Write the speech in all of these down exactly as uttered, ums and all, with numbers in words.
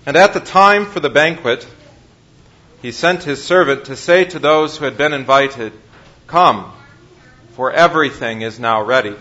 And at the time for the banquet, he sent his servant to say to those who had been invited, "Come, for everything is now ready."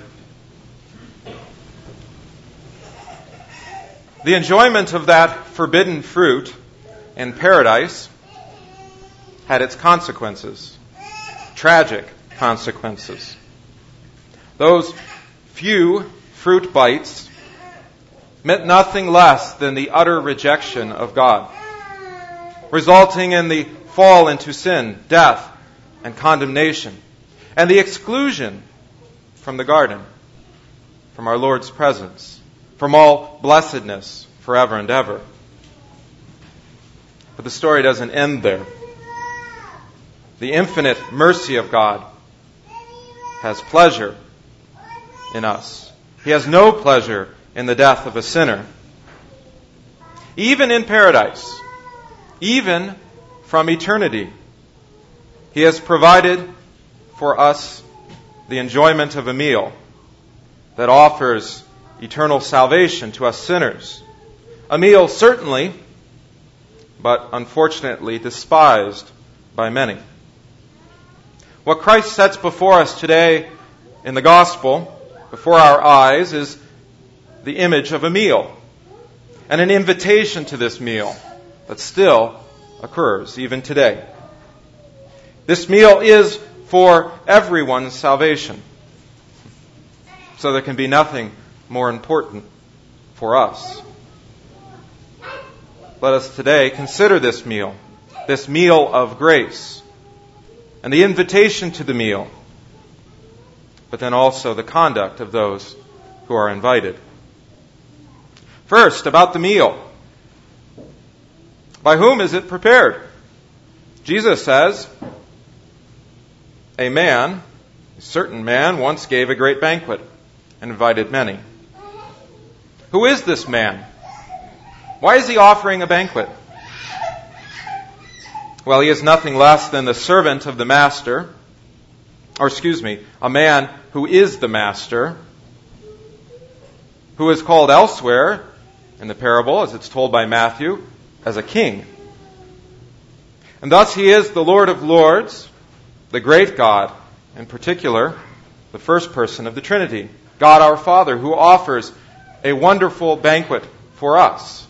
The enjoyment of that forbidden fruit in paradise had its consequences, tragic consequences. Those few fruit bites meant nothing less than the utter rejection of God, resulting in the fall into sin, death, and condemnation, and the exclusion from the garden, from our Lord's presence, from all blessedness forever and ever. But the story doesn't end there. The infinite mercy of God has pleasure in us. He has no pleasure in the death of a sinner. Even in paradise, even from eternity, He has provided for us the enjoyment of a meal that offers eternal salvation to us sinners. A meal certainly, but unfortunately despised by many. What Christ sets before us today in the gospel, before our eyes, is the image of a meal and an invitation to this meal that still occurs even today. This meal is for everyone's salvation. So there can be nothing more important for us. Let us today consider this meal, this meal of grace, and the invitation to the meal, but then also the conduct of those who are invited. First, about the meal. By whom is it prepared? Jesus says, a man, a certain man, once gave a great banquet and invited many. Who is this man? Why is he offering a banquet? Well, he is nothing less than the servant of the master, or excuse me, a man who is the master, who is called elsewhere in the parable, as it's told by Matthew, as a king. And thus he is the Lord of Lords, the great God, in particular, the first person of the Trinity, God our Father, who offers a wonderful banquet for us.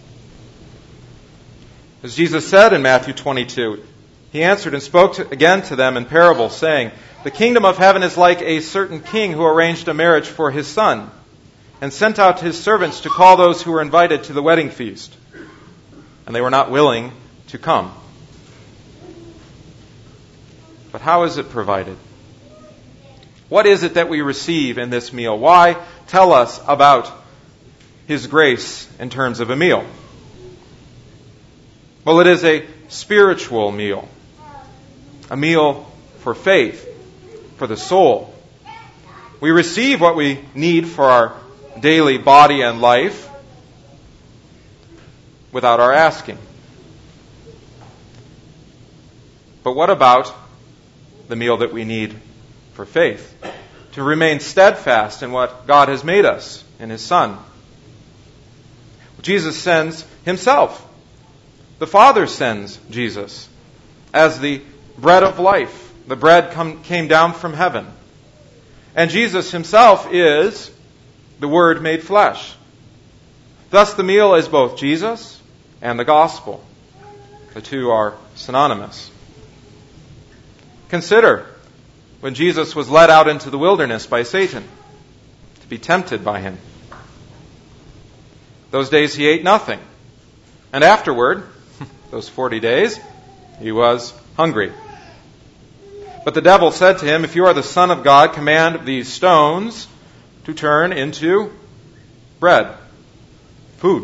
As Jesus said in Matthew twenty-two, He answered and spoke to, again to them in parables, saying, "The kingdom of heaven is like a certain king who arranged a marriage for his son, and sent out his servants to call those who were invited to the wedding feast. And they were not willing to come." But how is it provided? What is it that we receive in this meal? Why tell us about His grace in terms of a meal? Well, it is a spiritual meal. A meal for faith, for the soul. We receive what we need for our daily body and life without our asking. But what about the meal that we need for faith? To remain steadfast in what God has made us in His Son. Jesus sends Himself. The Father sends Jesus as the bread of life. The bread come, came down from heaven. And Jesus Himself is the Word made flesh. Thus the meal is both Jesus and the gospel. The two are synonymous. Consider when Jesus was led out into the wilderness by Satan to be tempted by him. Those days He ate nothing. And afterward, those forty days, He was hungry. But the devil said to Him, "If you are the Son of God, command these stones to turn into bread," food.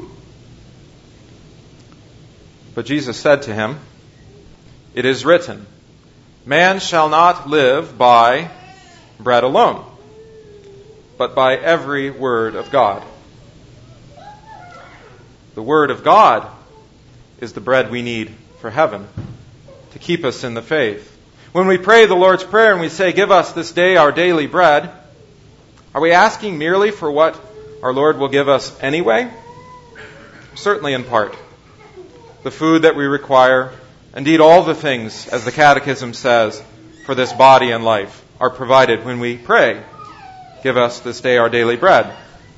But Jesus said to him, "It is written, man shall not live by bread alone, but by every word of God." The Word of God is the bread we need for heaven to keep us in the faith. When we pray the Lord's Prayer and we say, "Give us this day our daily bread," are we asking merely for what our Lord will give us anyway? Certainly in part. the food that we require, indeed all the things, as the Catechism says, for this body and life, are provided when we pray, "Give us this day our daily bread."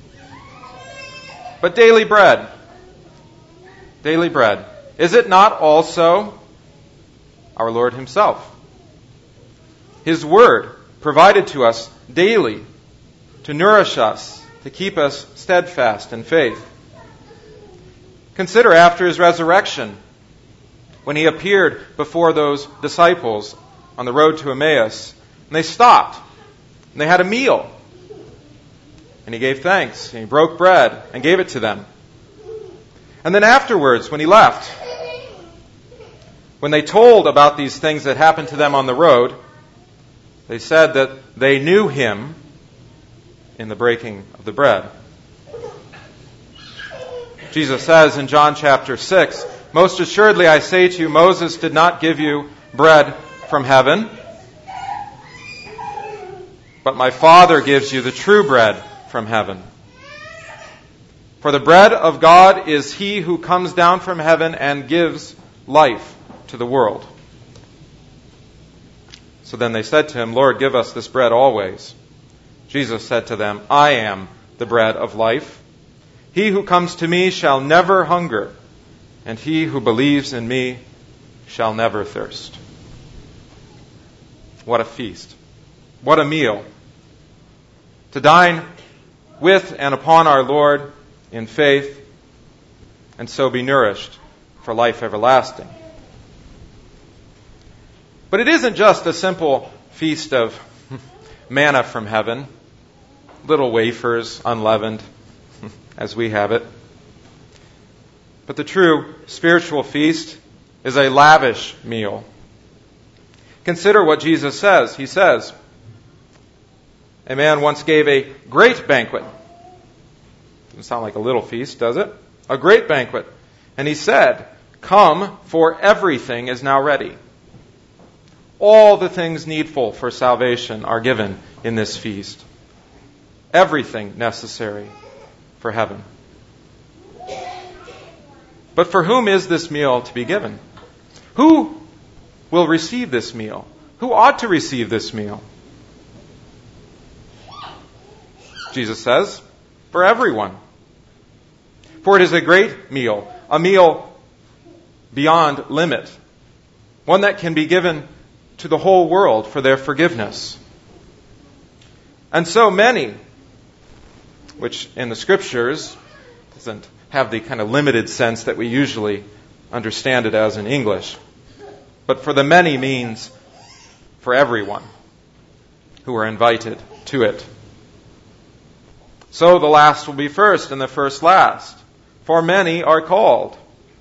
But daily bread, daily bread, is it not also our Lord Himself? His Word provided to us daily to nourish us, to keep us steadfast in faith. Consider after His resurrection, when He appeared before those disciples on the road to Emmaus, and they stopped, and they had a meal. And He gave thanks, and He broke bread, and gave it to them. And then afterwards, when He left, when they told about these things that happened to them on the road, they said that they knew Him in the breaking of the bread. Jesus says in John chapter six, "Most assuredly I say to you, Moses did not give you bread from heaven, but my Father gives you the true bread from heaven. For the bread of God is He who comes down from heaven and gives life to the world." So then they said to Him, "Lord, give us this bread always." Jesus said to them, "I am the bread of life. He who comes to me shall never hunger, and he who believes in me shall never thirst." What a feast. What a meal. To dine with and upon our Lord in faith, and so be nourished for life everlasting. But it isn't just a simple feast of manna from heaven, little wafers, unleavened, as we have it. But the true spiritual feast is a lavish meal. Consider what Jesus says. He says, "A man once gave a great banquet." Doesn't sound like a little feast, does it? A great banquet. And he said, "Come, for everything is now ready." All the things needful for salvation are given in this feast. Everything necessary for heaven. But for whom is this meal to be given? Who will receive this meal? Who ought to receive this meal? Jesus says, for everyone. For it is a great meal, a meal beyond limit, one that can be given to the whole world for their forgiveness. And so many, which in the Scriptures doesn't have the kind of limited sense that we usually understand it as in English, but for the many means for everyone who are invited to it. So the last will be first and the first last, for many are called.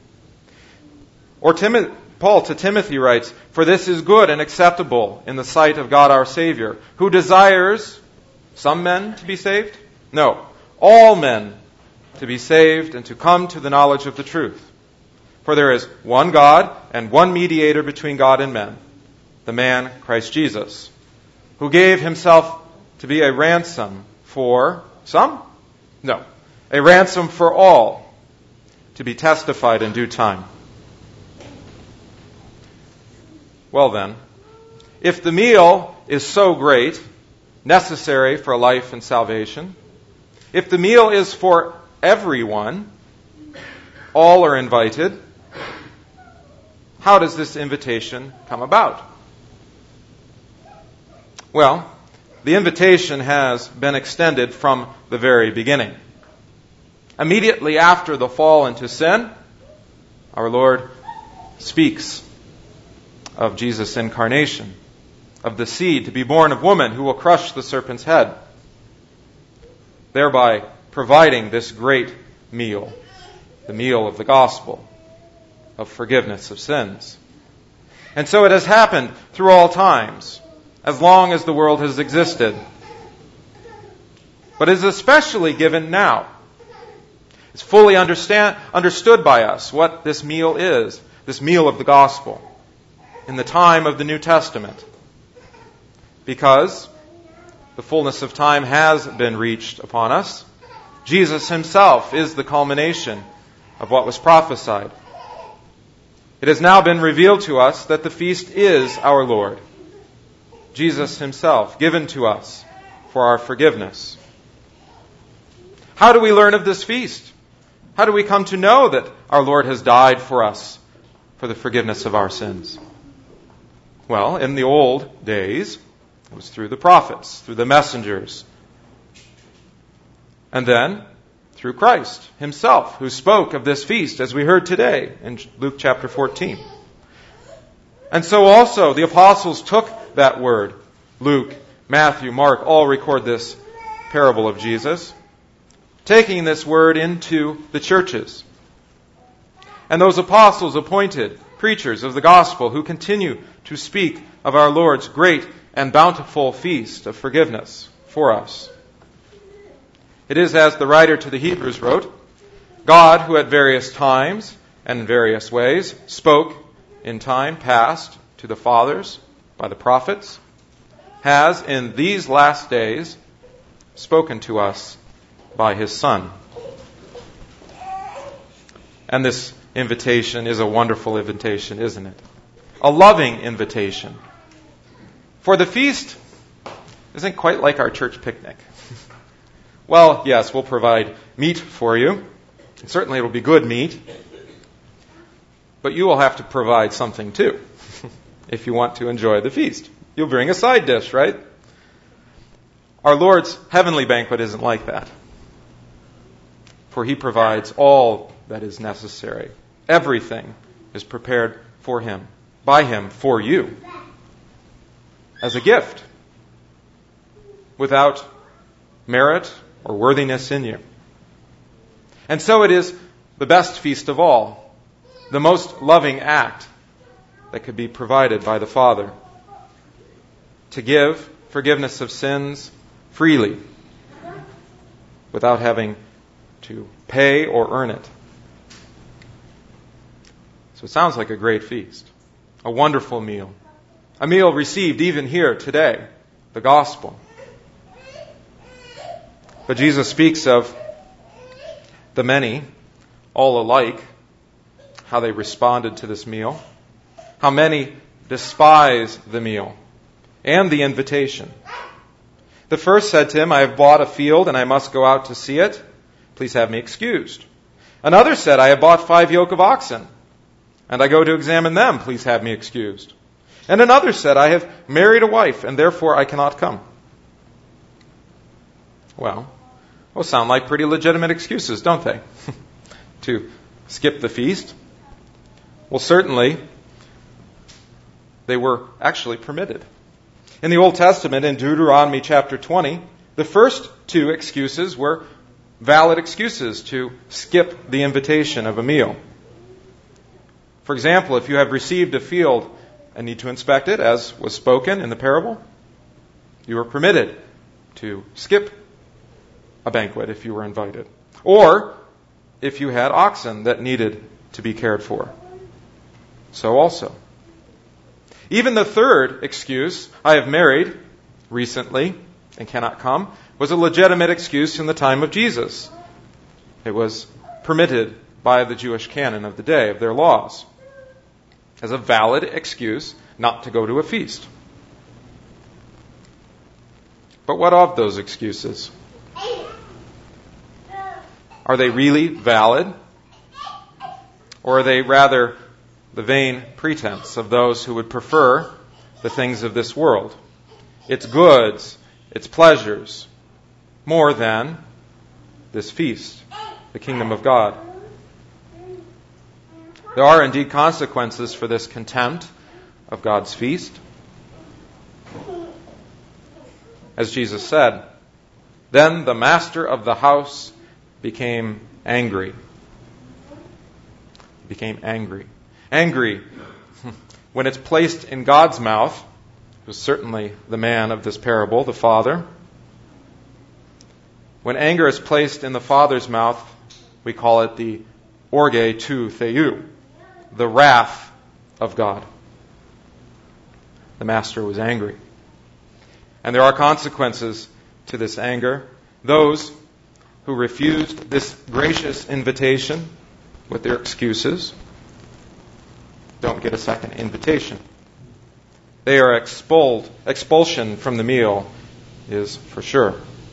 Or Tim- Paul to Timothy writes, "For this is good and acceptable in the sight of God our Savior, who desires some men to be saved? No, all men to be saved and to come to the knowledge of the truth. For there is one God and one mediator between God and men, the man Christ Jesus, who gave Himself to be a ransom for some? No, a ransom for all, to be testified in due time." Well then, if the meal is so great, necessary for life and salvation, if the meal is for everyone, all are invited, how does this invitation come about? Well, the invitation has been extended from the very beginning. Immediately after the fall into sin, our Lord speaks of Jesus' incarnation, of the seed to be born of woman who will crush the serpent's head, thereby providing this great meal, the meal of the gospel, of forgiveness of sins. And so it has happened through all times, as long as the world has existed. But it is especially given now. It's fully understand, understood by us what this meal is, this meal of the gospel, in the time of the New Testament. Because the fullness of time has been reached upon us. Jesus Himself is the culmination of what was prophesied. It has now been revealed to us that the feast is our Lord, Jesus himself, given to us for our forgiveness. How do we learn of this feast? How do we come to know that our Lord has died for us for the forgiveness of our sins? Well, in the old days, it was through the prophets, through the messengers, and then through Christ himself, who spoke of this feast, as we heard today in Luke chapter fourteen. And so also the apostles took that word. Luke, Matthew, Mark all record this parable of Jesus, taking this word into the churches. And those apostles appointed preachers of the gospel who continue to speak of our Lord's great and bountiful feast of forgiveness for us. It is as the writer to the Hebrews wrote, God, who at various times and in various ways spoke in time past to the fathers by the prophets, has in these last days spoken to us by his Son. And this invitation is a wonderful invitation, isn't it? A loving invitation. For the feast isn't quite like our church picnic. Well, yes, we'll provide meat for you. Certainly it'll be good meat. But you will have to provide something too, if you want to enjoy the feast. You'll bring a side dish, right? Our Lord's heavenly banquet isn't like that. For he provides all that is necessary. Everything is prepared for him, by him, for you, as a gift, without merit or worthiness in you. And so it is the best feast of all, the most loving act that could be provided by the Father, to give forgiveness of sins freely, without having to pay or earn it. So it sounds like a great feast, a wonderful meal, a meal received even here today, the gospel. But Jesus speaks of the many, all alike, how they responded to this meal, how many despise the meal and the invitation. The first said to him, I have bought a field and I must go out to see it. Please have me excused. Another said, I have bought five yoke of oxen and I go to examine them. Please have me excused. And another said, I have married a wife and therefore I cannot come. Well, those sound like pretty legitimate excuses, don't they? To skip the feast. Well, certainly, they were actually permitted. In the Old Testament, in Deuteronomy chapter twenty, the first two excuses were valid excuses to skip the invitation of a meal. For example, if you have received a field and need to inspect it, as was spoken in the parable, you are permitted to skip a banquet if you were invited. Or if you had oxen that needed to be cared for. So also. Even the third excuse, I have married recently and cannot come, was a legitimate excuse in the time of Jesus. It was permitted by the Jewish canon of the day, of their laws, as a valid excuse not to go to a feast. But what of those excuses? Are they really valid? Or are they rather the vain pretense of those who would prefer the things of this world, its goods, its pleasures, more than this feast, the kingdom of God? There are indeed consequences for this contempt of God's feast. As Jesus said, then the master of the house became angry. Became angry. Angry, when it's placed in God's mouth, it was certainly the man of this parable, the father. When anger is placed in the father's mouth, we call it the orge tou theou, the wrath of God. The master was angry. And there are consequences to this anger. Those who refused this gracious invitation with their excuses don't get a second invitation. They are expelled. Expulsion from the meal is for sure.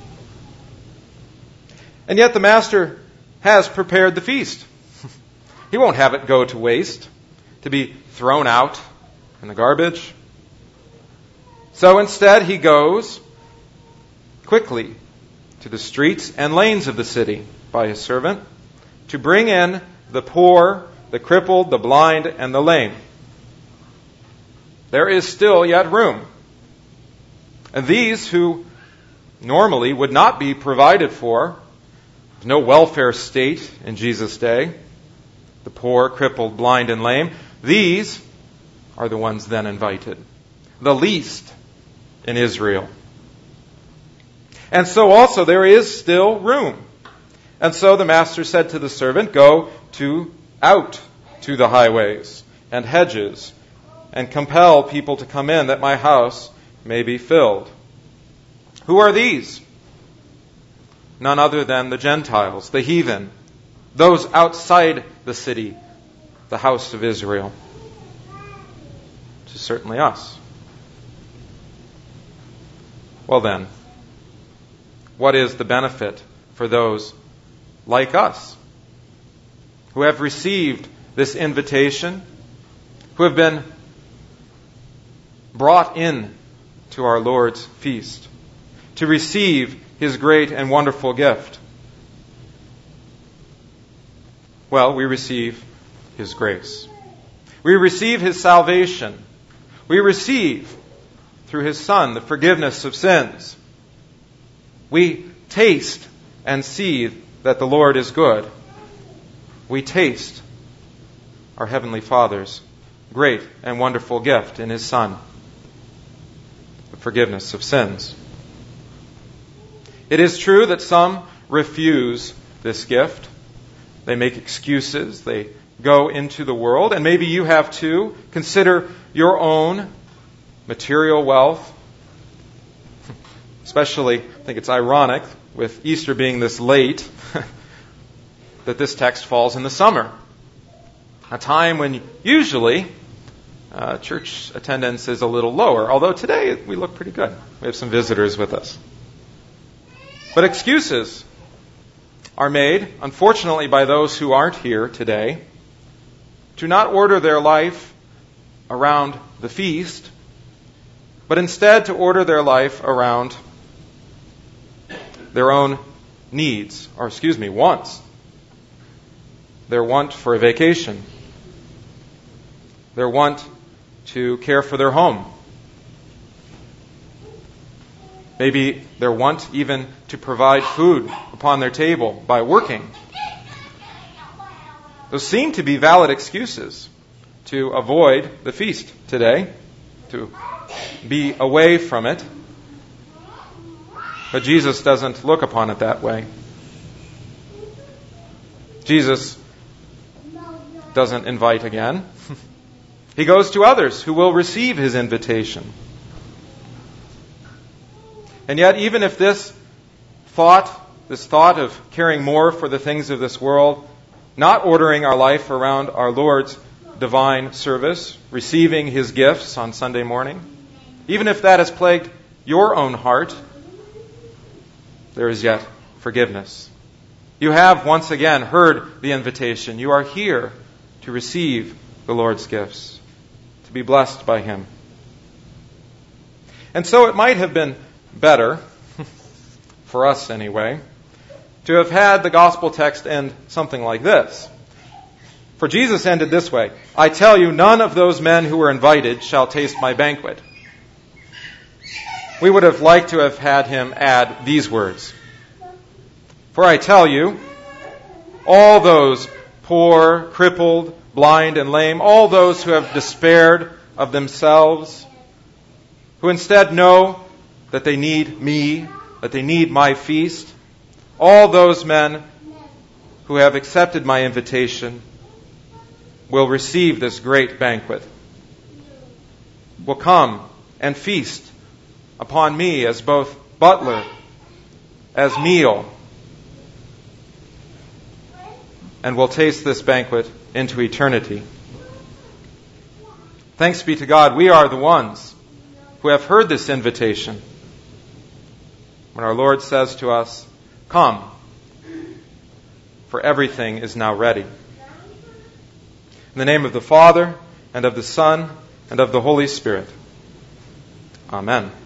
And yet the Master has prepared the feast. He won't have it go to waste, to be thrown out in the garbage. So instead he goes quickly to the streets and lanes of the city by his servant to bring in the poor, the crippled, the blind, and the lame. There is still yet room. And these who normally would not be provided for, no welfare state in Jesus' day, the poor, crippled, blind, and lame, these are the ones then invited, the least in Israel. And so also there is still room. And so the Master said to the servant, go to out to the highways and hedges and compel people to come in that my house may be filled. Who are these? None other than the Gentiles, the heathen, those outside the city, the house of Israel. Which is certainly us. Well then, what is the benefit for those like us who have received this invitation, who have been brought in to our Lord's feast, to receive His great and wonderful gift? Well, we receive His grace. We receive His salvation. We receive, through His Son, the forgiveness of sins. We taste and see that the Lord is good. We taste our Heavenly Father's great and wonderful gift in His Son, the forgiveness of sins. It is true that some refuse this gift. They make excuses. They go into the world. And maybe you have too. Consider your own material wealth. Especially, I think it's ironic, with Easter being this late, that this text falls in the summer. A time when usually uh, church attendance is a little lower. Although today we look pretty good. We have some visitors with us. But excuses are made, unfortunately, by those who aren't here today, to not order their life around the feast, but instead to order their life around their own needs, or excuse me, wants. Their want for a vacation. Their want to care for their home. Maybe their want even to provide food upon their table by working. Those seem to be valid excuses to avoid the feast today, to be away from it. But Jesus doesn't look upon it that way. Jesus doesn't invite again. He goes to others who will receive His invitation. And yet, even if this thought, this thought of caring more for the things of this world, not ordering our life around our Lord's divine service, receiving His gifts on Sunday morning, even if that has plagued your own heart, there is yet forgiveness. You have once again heard the invitation. You are here to receive the Lord's gifts, to be blessed by Him. And so it might have been better, for us anyway, to have had the gospel text end something like this. For Jesus ended this way, I tell you, none of those men who were invited shall taste my banquet. We would have liked to have had Him add these words. For I tell you, all those poor, crippled, blind, and lame, all those who have despaired of themselves, who instead know that they need me, that they need my feast, all those men who have accepted my invitation will receive this great banquet, will come and feast upon me as both butler, as meal, and will taste this banquet into eternity. Thanks be to God, we are the ones who have heard this invitation. When our Lord says to us, "Come, for everything is now ready." In the name of the Father, and of the Son, and of the Holy Spirit. Amen.